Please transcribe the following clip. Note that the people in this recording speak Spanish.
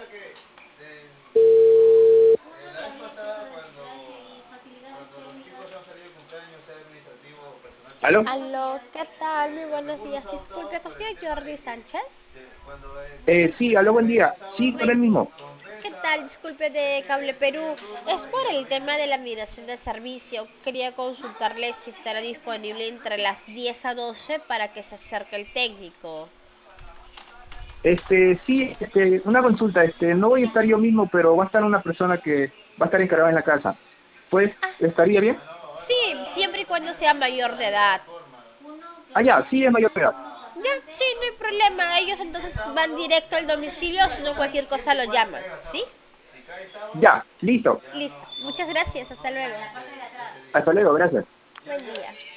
¿Aló? Aló, ¿qué tal? Muy buenos días. Disculpe, ¿con señor Jordi Sánchez? Sí, aló, buen día. Sí, con Buen- el mismo. ¿Qué tal? Disculpe de Cable Perú. Es por el tema de la migración de servicio. Quería consultarle si estará disponible entre las 10 a 12 para que se acerque el técnico. Sí, una consulta. No voy a estar yo mismo, pero va a estar una persona que va a estar encargada en la casa. Pues, ¿estaría bien? Sí, siempre y cuando sea mayor de edad. Ah, ya, sí, es mayor de edad. Ya, sí, no hay problema. Ellos entonces van directo al domicilio, si no cualquier cosa lo llaman. ¿Sí? Ya, listo. Listo. Muchas gracias. Hasta luego. Hasta luego, gracias. Buen día.